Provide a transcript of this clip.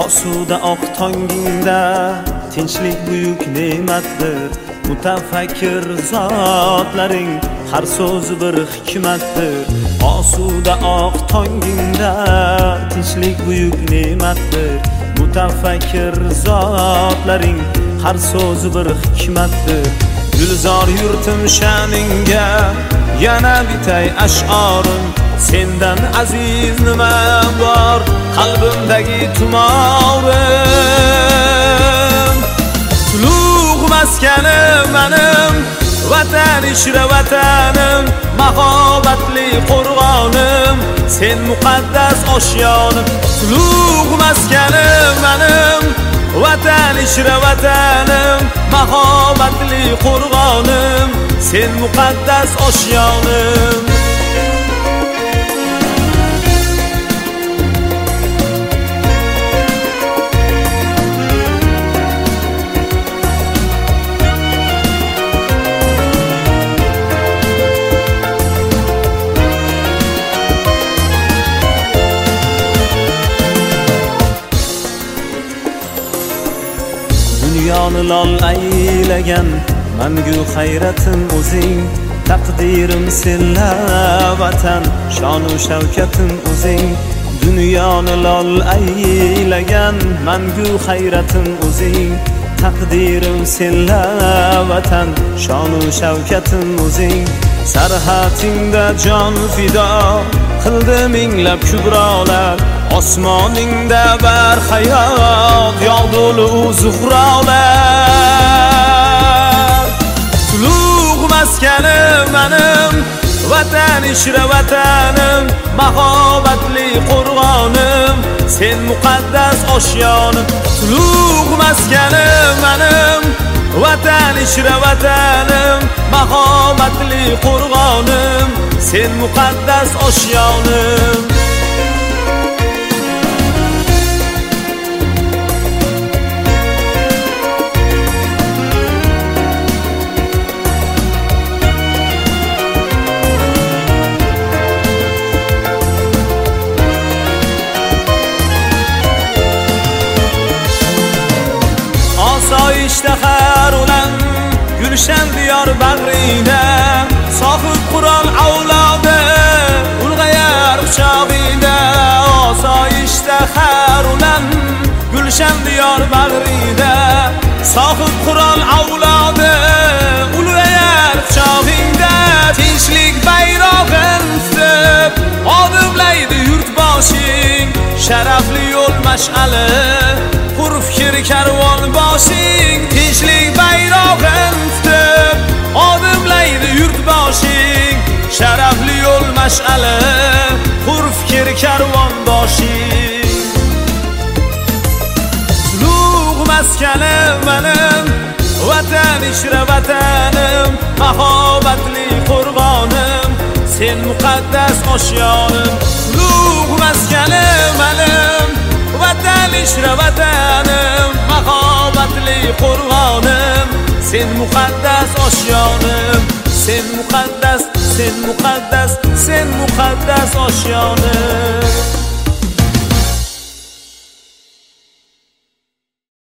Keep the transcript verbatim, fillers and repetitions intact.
osuda oq tongingda tinchlik buyuk ne'matdir. Mutafakkir zotlaring har so'zi bir hikmatdir. Osuda oq tongingda tinchlik buyuk ne'matdir. Mutafakkir zotlaring har so'zi bir hikmatdir. Gulzor yurtim sha'ningga yana bitay ash'orim. Sendan aziz nima bor qalbimdagi tumorim. Ulug' maskanim menim, vatan ishra vatanim, mahobatli qo'rg'onim, sen muqaddas oshyonim. Ulug' maskanim menim, vatan ishra vatanim, mahobatli qo'rg'onim, sen muqaddas oshyonim. Dunyoni lol aylagan mangu hayratim o'zing. Taqdirim senla vatan, shonu shavkatim o'zing. Dunyoni lol aylagan mangu hayratim o'zing. Taqdirim senla vatan, shonu shavkatim o'zing. Sarhatingda jon fido qildi minglab kubrolar. Osmoningda bar hayot yog'dulu zuhrolar. Ulug' maskanim menim, vatan ishra vatanim, mahobatli qo'rg'onim, sen muqaddas oshyonim. Ulug' maskanim menim, vatan ishra vatanim, mahobatli qo'rg'onim, sen muqaddas oshyonim. Osoyishta har ulan gulshan diyor bag'rida, sohib Qur'on avlodi ulg'ayar quchog'ida. Osoyishta har ulan gulshan diyor bag'rida, sohib Qur'on avlodi ulg'ayar quchog'ida. Tinchlik bayrog'in tutib odimlaydi yurtboshing, sharafli yo'l mash'ali qur fikr karvon boshing. Tinchlik bayrog'in tutib odimlaydi yurtboshing, sharafli yo'l mash'ali qur fikr karvon boshing. Ulug' maskanim menim, vatan ishra vatanim, mahobatli qo'rg'onim, sen muqaddas oshyonim. Ulug' maskanim menim, vatan ishra vatanim, mahobatli qo'rg'onim, sen muqaddas oshyonim. Sen muqaddas, sen muqaddas, sen muqaddas oshyonim.